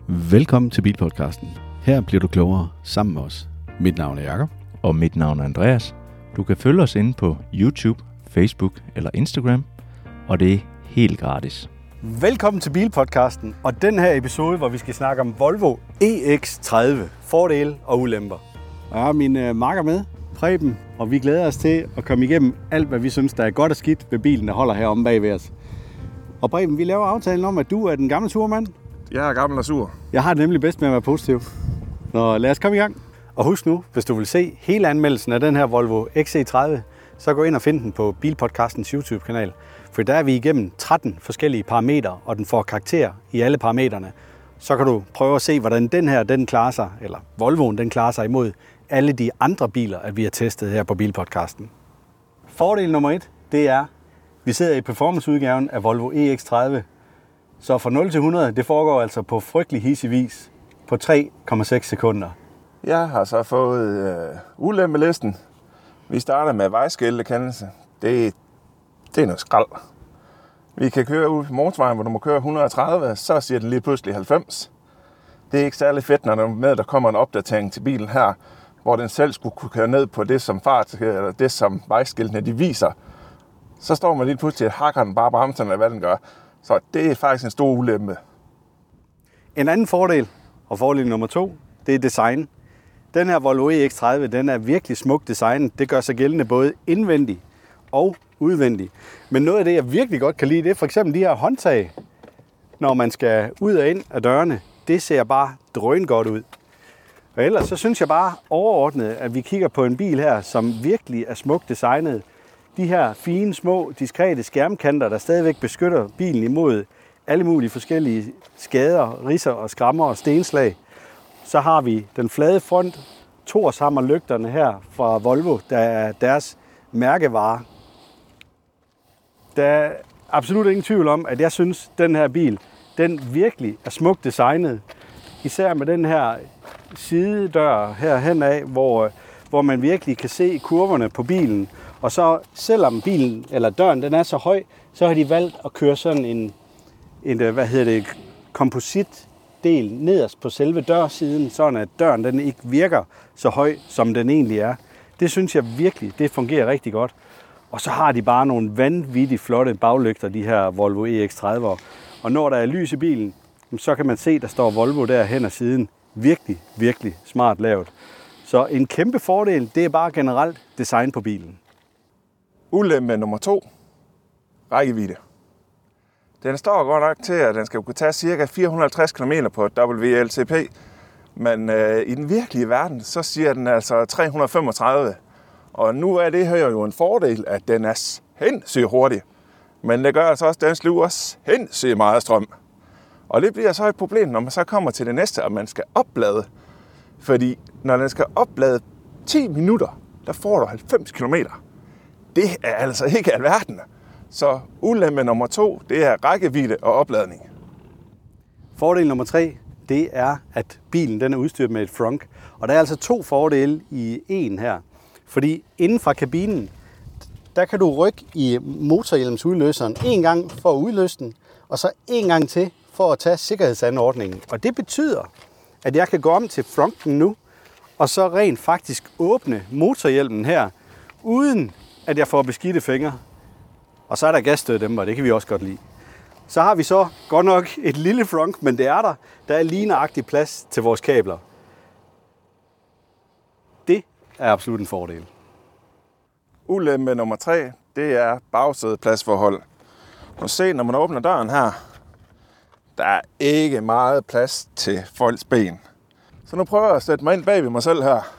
Velkommen til Bilpodcasten. Her bliver du klogere sammen med os. Mit navn er Jakob. Og mit navn er Andreas. Du kan følge os inde på YouTube, Facebook eller Instagram, og det er helt gratis. Velkommen til Bilpodcasten, og den her episode, hvor vi skal snakke om Volvo EX30, fordele og ulemper. Og jeg har min makker med, Preben, og vi glæder os til at komme igennem alt, hvad vi synes, der er godt og skidt ved bilen, der holder heromme bag ved os. Og Preben, vi laver aftalen om, at du er den gamle surmand. Jeg er gammel og sur. Jeg har det nemlig bedst med at være positiv. Så lad os komme i gang. Og husk nu, hvis du vil se hele anmeldelsen af den her Volvo XC30, så gå ind og find den på Bilpodcastens YouTube-kanal. For der er vi igennem 13 forskellige parametre, og den får karakter i alle parametrene. Så kan du prøve at se, hvordan den klarer sig, eller Volvoen den klarer sig imod alle de andre biler, at vi har testet her på Bilpodcasten. Fordel nummer 1, det er, vi sidder i performanceudgaven af Volvo EX30. Så fra 0 til 100, det foregår altså på frygtelig hissig vis på 3,6 sekunder. Jeg har så fået ulempelisten. Vi starter med vejskiltekendelse. Det er noget skrald. Vi kan køre ud på motorvejen, hvor du må køre 130, så siger den lige pludselig 90. Det er ikke særlig fedt, når der kommer en opdatering til bilen her, hvor den selv skulle kunne køre ned på det, som eller det, som vejskiltene de viser. Så står man lige pludselig, at hakker den bare bremserne, hvad den gør. Så det er faktisk en stor ulempe. En anden fordel, og fordel nummer 2, det er design. Den her Volvo EX30, den er virkelig smukt designet. Det gør sig gældende både indvendigt og udvendigt. Men noget af det, jeg virkelig godt kan lide, det er for eksempel de her håndtag, når man skal ud og ind af dørene. Det ser bare drøngodt ud. Og ellers så synes jeg bare overordnet, at vi kigger på en bil her, som virkelig er smukt designet. De her fine, små, diskrete skærmkanter, der stadigvæk beskytter bilen imod alle mulige forskellige skader, ridser og skrammer og stenslag. Så har vi den flade front, Torshammer-lygterne her fra Volvo, der er deres mærkevare. Der er absolut ingen tvivl om, at jeg synes, at den her bil, den virkelig er smukt designet. Især med den her sidedør her henad, hvor man virkelig kan se kurverne på bilen. Og så selvom bilen eller døren den er så høj, så har de valgt at køre sådan en kompositdel nederst på selve dørsiden, sådan at døren den ikke virker så høj, som den egentlig er. Det synes jeg virkelig, det fungerer rigtig godt. Og så har de bare nogle vanvittigt flotte baglygter, de her Volvo EX30'er. Og når der er lys i bilen, så kan man se, der står Volvo der hen ad siden. Virkelig, virkelig smart lavet. Så en kæmpe fordel, det er bare generelt design på bilen. Ulempe nummer 2. Rækkevidde. Den står godt nok til, at den skal kunne tage ca. 450 km på WLTP. Men i den virkelige verden, så siger den altså 335. Og nu er det her jo en fordel, at den er sindssygt hurtig. Men det gør altså også, at den sluger sindssygt meget strøm. Og det bliver så et problem, når man så kommer til det næste, at man skal oplade. Fordi når den skal oplade 10 minutter, der får du 90 km. Det er altså ikke alverden. Så ulempe nummer 2, det er rækkevidde og opladning. Fordel nummer 3, det er, at bilen den er udstyret med et frunk. Og der er altså 2 fordele i en her. Fordi inden fra kabinen, der kan du rykke i motorhjelmsudløseren en gang for at udløse den, og så en gang til for at tage sikkerhedsanordningen. Og det betyder, at jeg kan gå om til fronten nu, og så rent faktisk åbne motorhjelmen her, uden at jeg får beskidte fingre. Og så er der gasstøddæmper, det kan vi også godt lide. Så har vi så godt nok et lille frunk, men det er der. Der er lige nøjagtig plads til vores kabler. Det er absolut en fordel. Ulempe nummer 3, det er bagsædepladsforhold. Nu se, når man åbner døren her, der er ikke meget plads til folks ben. Så nu prøver jeg at sætte mig ind bag ved mig selv her.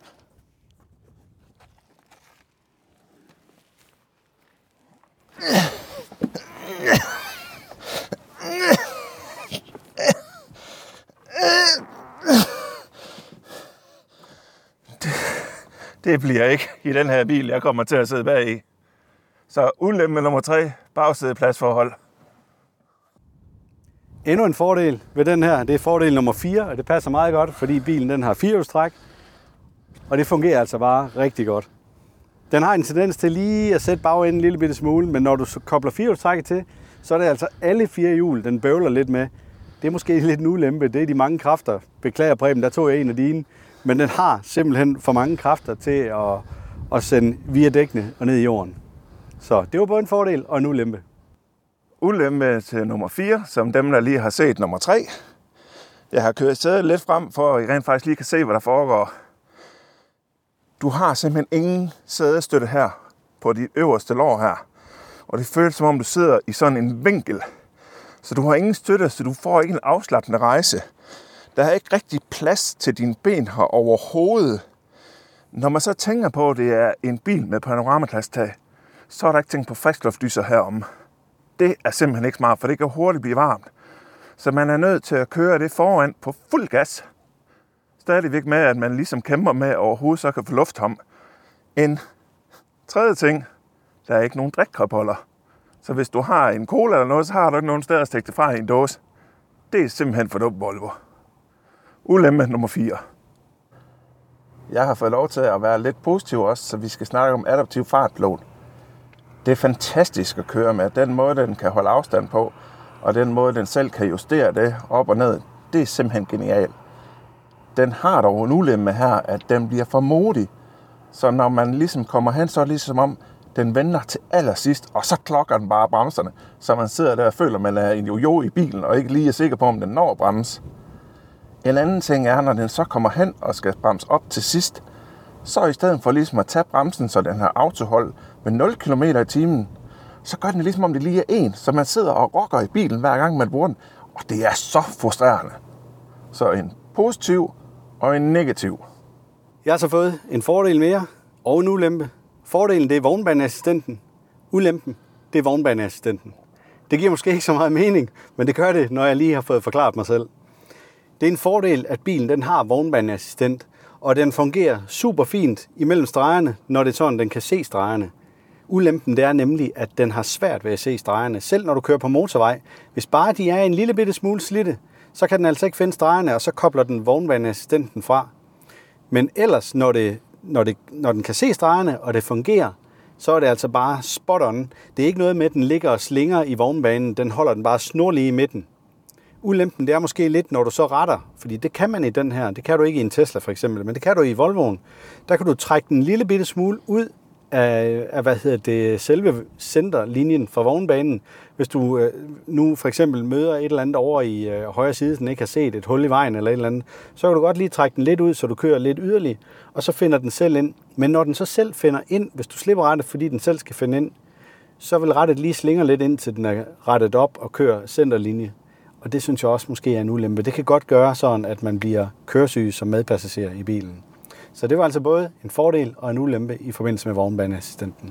Det bliver ikke i den her bil, jeg kommer til at sidde bag i. Så ulempe nummer 3, bagsædepladsforhold. Endnu en fordel ved den her, det er fordel nummer 4, og det passer meget godt, fordi bilen den har 4-hjulstræk, og det fungerer altså bare rigtig godt. Den har en tendens til lige at sætte bagenden en lille bitte smule, men når du kobler firehjulstrækket til, så er det altså alle 4 hjul, den bøvler lidt med. det er måske lidt en ulempe. Det er de mange kræfter. Beklager Preben, der tog jeg en af dine. Men den har simpelthen for mange kræfter til at sende via dækkene og ned i jorden. Så det var både en fordel og en ulempe. Ulempe til nummer 4, som dem, der lige har set nummer 3. Jeg har kørt sædet lidt frem, for at I rent faktisk lige kan se, hvad der foregår. Du har simpelthen ingen sædestøtte her på dit øverste lår her. Og det føles som om, du sidder i sådan en vinkel. Så du har ingen støtte, så du får ikke en afslappende rejse. Der er ikke rigtig plads til dine ben her overhovedet. Når man så tænker på, at det er en bil med panoramaglas-tag, så er der ikke tænkt på friskluftlyser herom. Det er simpelthen ikke smart, for det kan hurtigt blive varmt. Så man er nødt til at køre det foran på fuld gas. Stadigvæk med, at man ligesom kæmper med at overhovedet så kan få luft om. En tredje ting, der er ikke nogen drikkopholder. Så hvis du har en cola eller noget, så har du ikke nogen steder at stikke det fra i en dåse. Det er simpelthen for dumt, Volvo. Ulempe nummer 4. Jeg har fået lov til at være lidt positiv også, så vi skal snakke om adaptiv fartpilot. Det er fantastisk at køre med. Den måde, den kan holde afstand på, og den måde, den selv kan justere det op og ned, det er simpelthen genialt. Den har dog en ulempe her, at den bliver for modig. Så når man ligesom kommer hen, så er det ligesom om, den vender til allersidst, og så klokker den bare bremserne. Så man sidder der og føler, at man er en jojo i bilen, og ikke lige er sikker på, om den når at bremse. En anden ting er, når den så kommer hen og skal bremse op til sidst, så i stedet for ligesom at tage bremsen, så den har autohold med 0 km i timen, så gør den ligesom om det lige er en, så man sidder og rocker i bilen hver gang man bruger den, og det er så frustrerende. Så en positiv og en negativ. Jeg har så fået en fordel mere og en ulempe. Fordelen, det er vognbaneassistenten. Ulempen, det er vognbaneassistenten. Det giver måske ikke så meget mening, men det gør det, når jeg lige har fået forklaret mig selv. Det er en fordel, at bilen den har vognbaneassistent, og den fungerer super fint imellem stregerne, når det er sådan, den kan se stregerne. Ulempen det er nemlig, at den har svært ved at se stregerne. Selv når du kører på motorvej, hvis bare de er en lille bitte smule slidte, så kan den altså ikke finde stregerne, og så kobler den vognbaneassistenten fra. Men ellers, når den kan se stregerne, og det fungerer, så er det altså bare spot on. Det er ikke noget med, at den ligger og slinger i vognbanen. Den holder den bare snorlige i midten. Ulempen det er måske lidt, når du så retter, fordi det kan man i den her. Det kan du ikke i en Tesla for eksempel, men det kan du i Volvoen. Der kan du trække den lille bitte smule ud af selve centerlinjen fra vognbanen. Hvis du nu for eksempel møder et eller andet over i højre side, den ikke har set et hul i vejen eller et eller andet, så kan du godt lige trække den lidt ud, så du kører lidt yderligere, og så finder den selv ind. Men når den så selv finder ind, hvis du slipper rettet, fordi den selv skal finde ind, så vil rettet lige slinge lidt ind, til den er rettet op og kører centerlinje. Og det synes jeg også måske er en ulempe. Det kan godt gøre sådan, at man bliver køresyg som medpassager i bilen. Så det var altså både en fordel og en ulempe i forbindelse med vognbaneassistenten.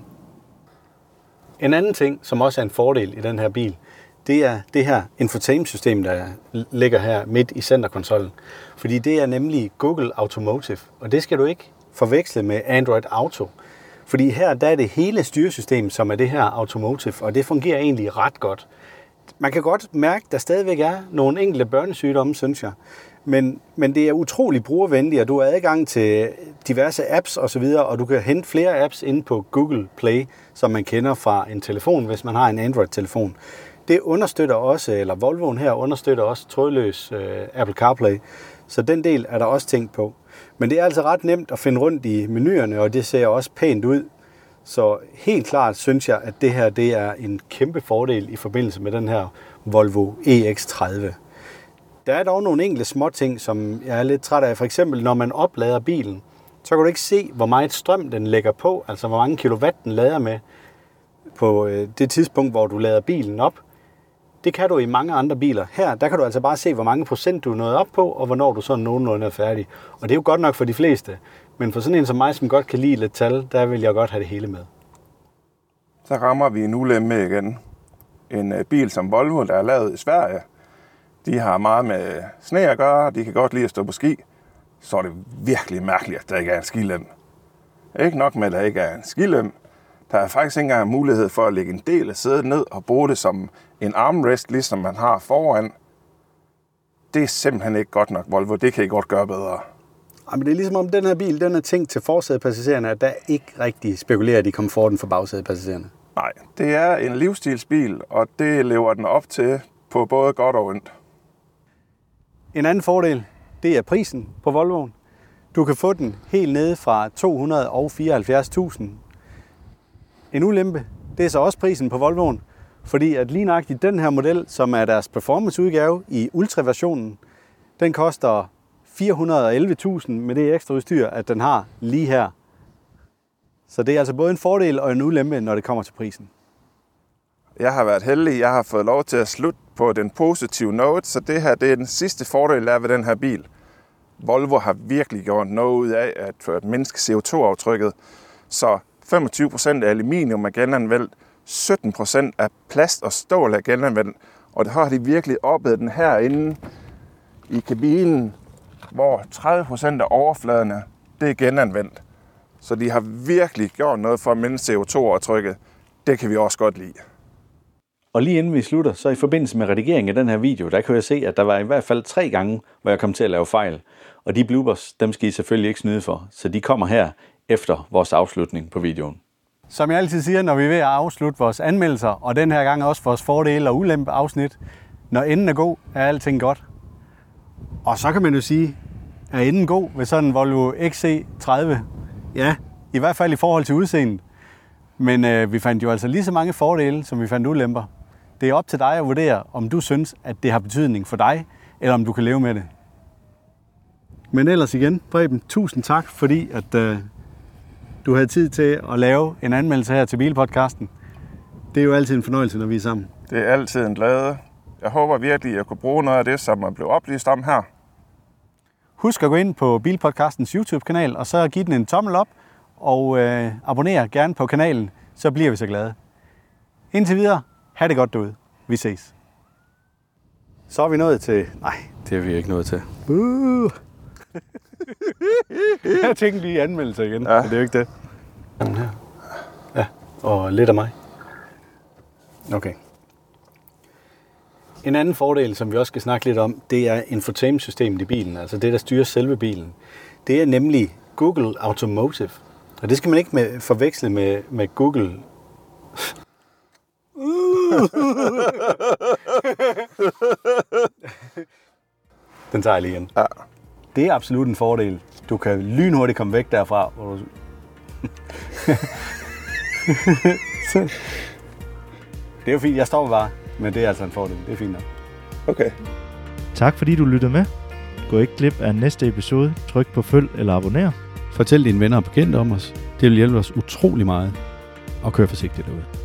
En anden ting, som også er en fordel i den her bil, det er det her infotainment-system, der ligger her midt i centerkonsollen. Fordi det er nemlig Google Automotive, og det skal du ikke forveksle med Android Auto. Fordi her der er det hele styresystem, som er det her Automotive, og det fungerer egentlig ret godt. Man kan godt mærke, at der stadigvæk er nogle enkelte børnesygdomme, synes jeg. Men det er utrolig brugervenligt, og du har adgang til diverse apps osv., og du kan hente flere apps inde på Google Play, som man kender fra en telefon, hvis man har en Android-telefon. Det understøtter også, eller Volvoen her understøtter også trådløs Apple CarPlay, så den del er der også tænkt på. Men det er altså ret nemt at finde rundt i menuerne, og det ser også pænt ud. Så helt klart synes jeg, at det her det er en kæmpe fordel i forbindelse med den her Volvo EX30. Der er dog nogle enkelte små ting, som jeg er lidt træt af. For eksempel, når man oplader bilen, så kan du ikke se, hvor meget strøm den lægger på, altså hvor mange kilowatt den lader med på det tidspunkt, hvor du lader bilen op. Det kan du i mange andre biler. Her, der kan du altså bare se, hvor mange procent du er nået op på, og hvornår du så nogenlunde er færdig. Og det er jo godt nok for de fleste. Men for sådan en som mig, som godt kan lide lidt tal, der vil jeg godt have det hele med. Så rammer vi en ulempe igen. En bil som Volvo, der er lavet i Sverige, de har meget med sne at gøre, de kan godt lide at stå på ski. Så er det virkelig mærkeligt, at der ikke er en skilem. Ikke nok med, at der ikke er en skilem. Der er faktisk ikke engang mulighed for at lægge en del af sædet ned og bruge det som en armrest, ligesom man har foran. Det er simpelthen ikke godt nok, Volvo. Det kan I godt gøre bedre. Men det er ligesom om den her bil, den er tænkt til forsædepassagererne, at der ikke rigtig spekulerer i komforten for bagsædepassagererne. Nej, det er en livsstilsbil, og det lever den op til på både godt og ondt. En anden fordel, det er prisen på Volvoen. Du kan få den helt nede fra 274.000. En ulempe, det er så også prisen på Volvoen, fordi at lige nøjagtigt den her model, som er deres performanceudgave i Ultra-versionen, den koster 411.000 med det ekstra udstyr, at den har lige her. Så det er altså både en fordel og en ulempe, når det kommer til prisen. Jeg har været heldig. Jeg har fået lov til at slutte på den positive note, så det her det er den sidste fordel, der er ved den her bil. Volvo har virkelig gjort noget ud af at mindske CO2-aftrykket, så 25% af aluminium er genanvendt, 17% af plast og stål er genanvendt, og det har de virkelig oppet den herinde i kabinen, hvor 30% af overfladerne det er genanvendt. Så de har virkelig gjort noget for at mindske CO2-aftrykket. Det kan vi også godt lide. Og lige inden vi slutter, så i forbindelse med redigeringen af den her video, der kan jeg se, at der var i hvert fald 3 gange, hvor jeg kom til at lave fejl. Og de bloopers, dem skal I selvfølgelig ikke snyde for, så de kommer her efter vores afslutning på videoen. Som jeg altid siger, når vi er ved at afslutte vores anmeldelser, og den her gang også vores fordele og ulempe afsnit, når enden er god, er alting godt. Og så kan man jo sige, er enden god ved sådan en Volvo XC30? Ja, i hvert fald i forhold til udseendet. Men vi fandt jo altså lige så mange fordele, som vi fandt ulemper. Det er op til dig at vurdere, om du synes, at det har betydning for dig, eller om du kan leve med det. Men ellers igen, Preben, tusind tak, fordi at du havde tid til at lave en anmeldelse her til Bilpodcasten. Det er jo altid en fornøjelse, når vi er sammen. Det er altid en glæde. Jeg håber virkelig, at jeg kunne bruge noget af det, som er blevet oplyst om her. Husk at gå ind på Bilpodcastens YouTube-kanal, og så give den en tommel op, og abonner gerne på kanalen, så bliver vi så glade. Indtil videre, ha' det godt derude. Vi ses. Så er vi nået til... Nej, det er vi ikke nået til. Jeg tænkte lige anmeldelse igen, ja. Men det er jo ikke det. Her. Ja, og lidt af mig. Okay. En anden fordel, som vi også skal snakke lidt om, det er infotainment-systemet i bilen, altså det, der styrer selve bilen. Det er nemlig Google Automotive. Og det skal man ikke forveksle med Google. Den tager jeg lige igen. Ja. Det er absolut en fordel. Du kan lynhurtigt komme væk derfra. Det er jo fint, jeg står bare, men det er altså en fordel. Det er fint nok. Okay. Tak fordi du lyttede med. Gå ikke glip af næste episode. Tryk på følg eller abonner. Fortæl dine venner og bekendte om os. Det vil hjælpe os utrolig meget. Og kør forsigtigt derude.